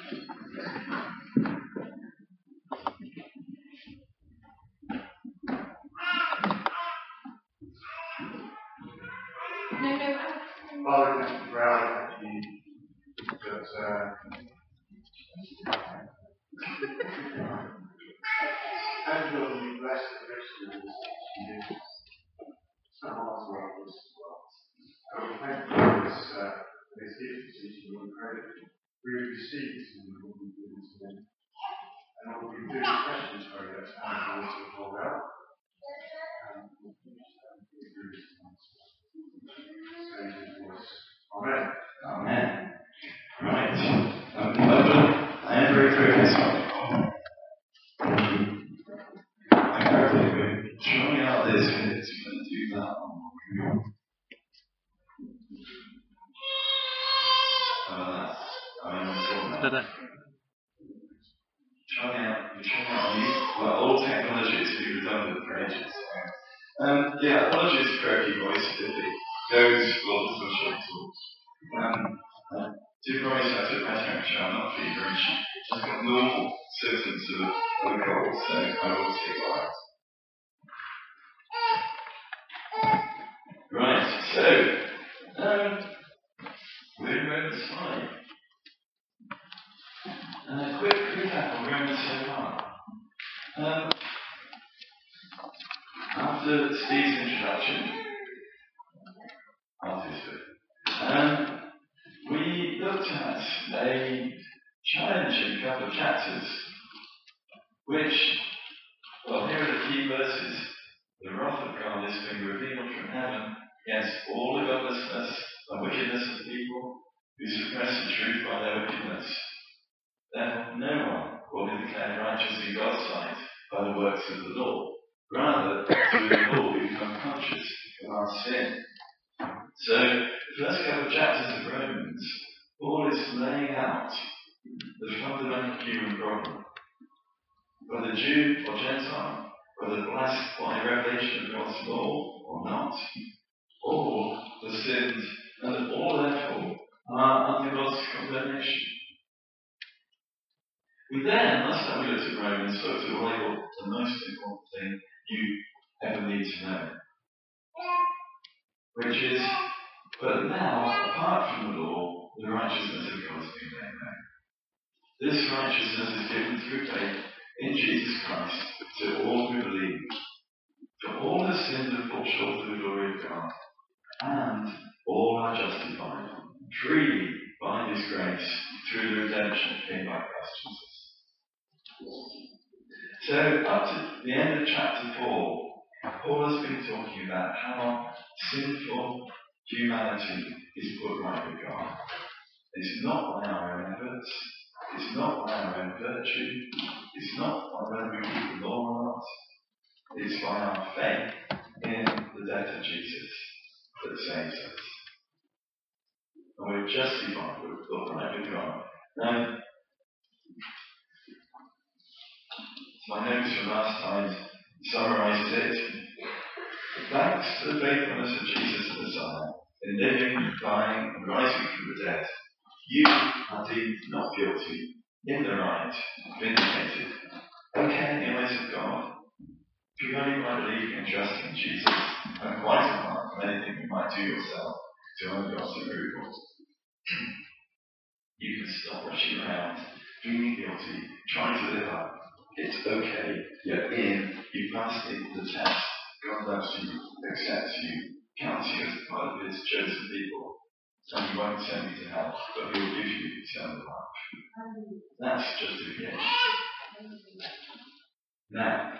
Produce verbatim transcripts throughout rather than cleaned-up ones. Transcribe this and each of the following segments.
Father, thank you for our thank you that uh, Angela, you bless the Christians she did so much well for us as well. And we thank you for this, uh, this gift of teaching. We pray that we receive this in what we do today. And what we do, especially pray that Angela will hold out. And we'll finish that with the response. Amen. Amen. Right. Um, I am very focused on I carefully we're trying out this bit. We're going to do that one. How about that? I mean, talking about trying out, you're trying out new, well, old technology to be redundant for ages. Um, yeah, apologies for croaky voice if it goes well to some short talks. Um, I do promise I took my temperature, I'm not feverish. I've got normal symptoms of a cold, so I will take that. Right, so, um, we're in Romans five. And a quick recap on Romans so far. Um, after Steve's introduction, after his bit, um, we looked at a challenging couple of chapters, which, well, here are the key verses. The wrath of God is being revealed from heaven against all the godlessness and wickedness of people who suppress the truth by their wickedness. Therefore, no one will be declared righteous in God's sight by the works of the law. Rather, through the law we become conscious of our sin. So, the first couple of chapters of Romans, Paul is laying out the fundamental human problem. Whether Jew or Gentile, whether blessed by revelation of God's law or not, all the sins and all therefore are under God's condemnation. We then, last time we looked at Romans, spoke to what I thought the most important thing you ever need to know. Which is, but now, apart from the law, the righteousness of God has been made known. This righteousness is given through faith in Jesus Christ to all who believe. For all have sinned and fall short of the glory of God, and all are justified freely by His grace through the redemption obtained by Christ Jesus. So, up to the end of chapter four, Paul has been talking about how sinful humanity is put right with God. It's not by our own efforts, it's not by our own virtue, it's not by whether we keep the law or not, it's by our faith in the death of Jesus that saves us. And we're justified, we're put right with God. Now, my notes from last time summarises it. Thanks to the faithfulness of Jesus the Messiah, in living, dying, and rising from the dead, you are deemed not guilty, in the right, vindicated, okay in the eyes of God, purely by believing and trusting in Jesus, and quite apart from anything you might do yourself to earn God's approval. You can stop rushing around, feeling guilty, trying to live up. It's okay, you're in, you passed the test. God loves you, accepts you, counts you as part of His chosen people, and He won't send you to hell, but He will give you eternal life. That's justification. Now,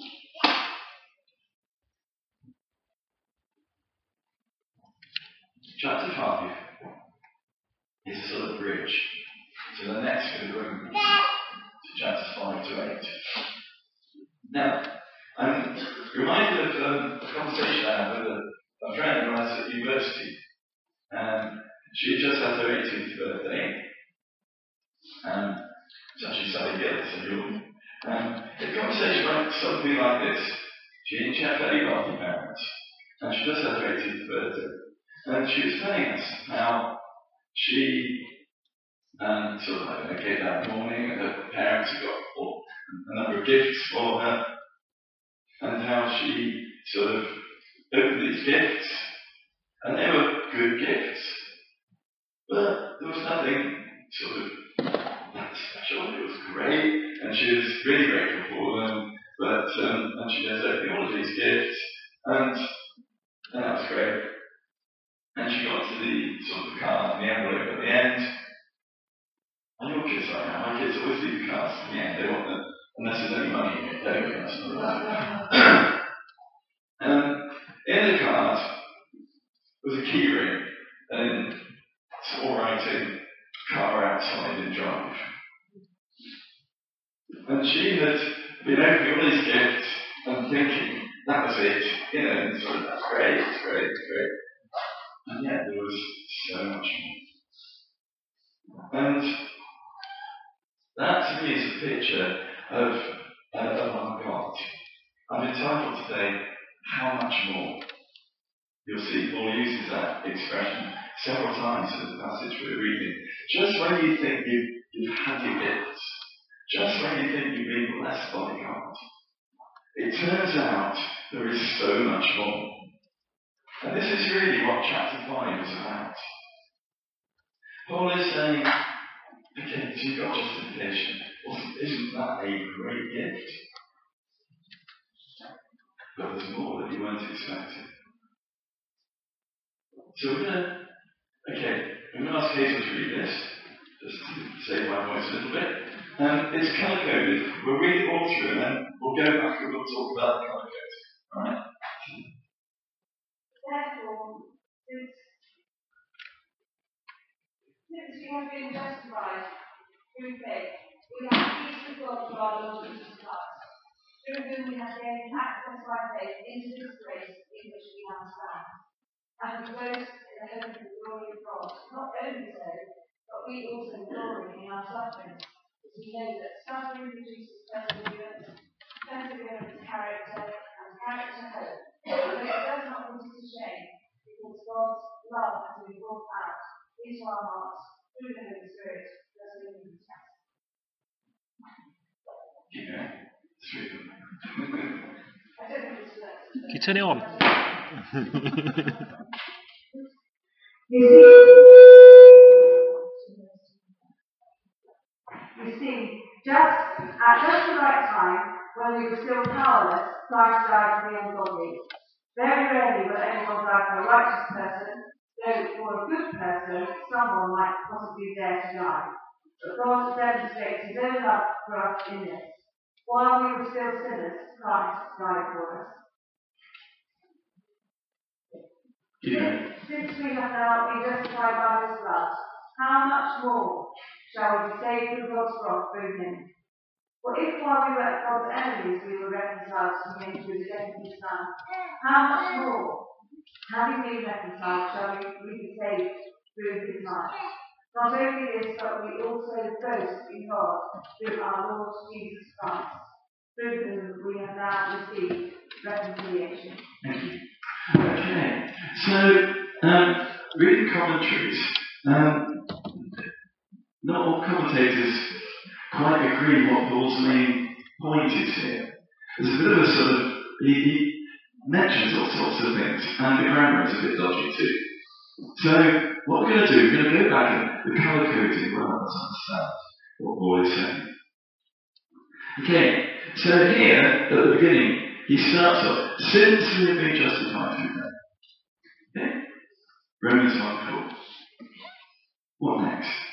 chapter five is a sort of bridge to the next bit of Romans, to chapters five to eight. Now, I'm reminded of um, a conversation I had with a, a friend when I was at university. Um, she had just had her eighteenth birthday. Um, it's actually Sally Gill, so you'll. Um, the conversation went something like this. She, she had very wealthy parents, and she just had her eighteenth birthday. And she was telling us how she and sort of like, okay, that morning, and her parents had got all, a number of gifts for her, and how she sort of opened these gifts, and they were good gifts, but there was nothing sort of that special. It was great, and she was really grateful for them, but um, and she just opened all of these gifts, and, and that was great. And she got to the sort of the card and the envelope at the end. And your kids like that. My kids always leave the cards to the end. They want them, unless there's any money in it. Anyway, that's not right. um, in the card was a key ring and small writing, car outside in drive. And she had been opening all these gifts and thinking that was it. You know, and sort of, that's great, it's great, it's great. And yet there was so much more. And that to me is a picture of, uh, of our God. I've entitled today, How Much More? You'll see Paul uses that expression several times in the passage we're reading. Just when you think you've, you've had your gifts, just when you think you've been blessed by God, it turns out there is so much more. And this is really what chapter five is about. Paul is saying, okay, so you've got justification. Well, isn't that a great gift? But there's more that you weren't expecting. So we're going to, okay, I'm going to ask Hazel to read this, just to save my voice a little bit. Um, it's colour coded. We'll read it all through and then we'll go back and we'll talk about the colour code. Alright? Therefore, since, since we have been justified through faith, we have peace with God through our Lord Jesus Christ, through whom we have gained access by faith into this grace in which we now stand. And we boast in the hope of the glory of God. Not only so, but we also glory in our sufferings, because we know that suffering produces perseverance, perseverance character, and character hope. But it does not put us to shame, because God's love has been brought out into our hearts through the Holy Spirit, as we live in us. Keep going. Sweet. I don't think it's less. Can you turn it on? You see, you see, just at just the right time, when we were still powerless, Christ died for the ungodly. Very rarely will anyone die for a righteous person, though for a good person, someone might possibly dare to die. But God demonstrates His own love for us in this. While we were still sinners, Christ died for us. Yeah. Since we have now been justified by His blood, how much more shall we be saved from God's wrath through Him? For if while we were God's enemies we were reconciled to Him through the death of His Son, how much more, having been reconciled, shall we, we be saved through His life? Not only this, but we also boast in God through our Lord Jesus Christ, through whom we have now received reconciliation. Thank you. Okay, so um, reading commentaries, um, not all commentators quite agree what Paul's main point is here. There's a bit of a sort of, he, he mentions all sorts of things, and the grammar is a bit dodgy too. So, what we're going to do, we're going to go back and the colour coding will help us understand what Paul is saying. Okay, so here, at the beginning, he starts off, since we have been justified through faith. Okay? Romans one four. What next?